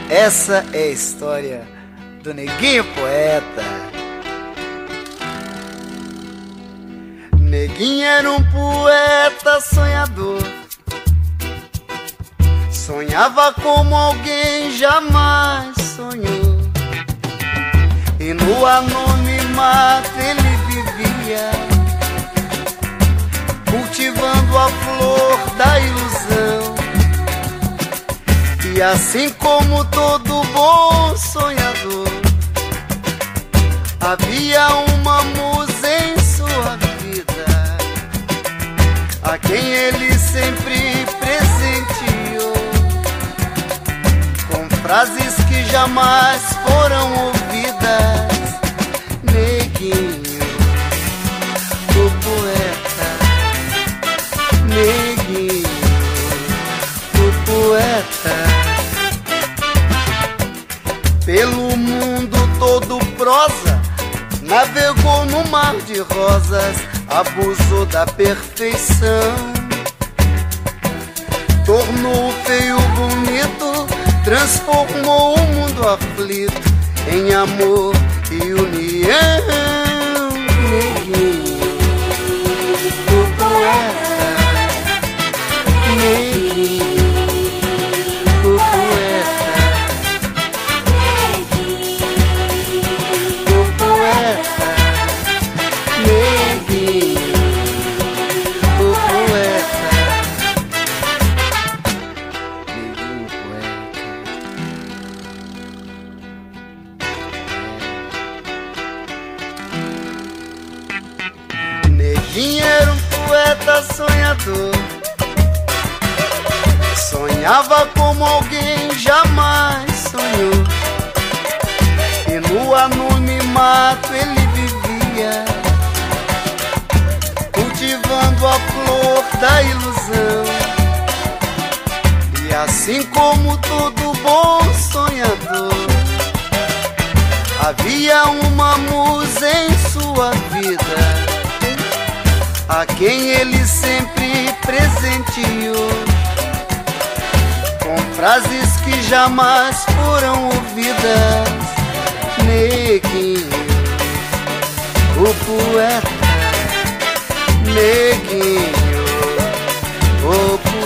Essa é a história do Neguinho Poeta. Neguinho era um poeta sonhador, sonhava como alguém jamais sonhou, e no anonimato ele vivia, cultivando a flor da ilusão. E assim como todo bom sonhador, havia uma musa em sua vida, a quem ele sempre presenteou, com frases que jamais foram ouvidas. Neguinho, o poeta, Neguinho, o poeta. Pelo mundo todo prosa, navegou no mar de rosas, abusou da perfeição, tornou o feio bonito, transformou o mundo aflito em amor e união. Neguinho, o poeta, Neguinho, o poeta. Neguinho era um poeta sonhador, sonhava como alguém jamais sonhou, e no anonimato ele vivia, cultivando a flor da ilusão. E assim como todo bom sonhador, havia uma musa em sua vida, a quem ele sempre presenteou, com frases que jamais foram ouvidas. Neguinho, o poeta, Neguinho, o poeta.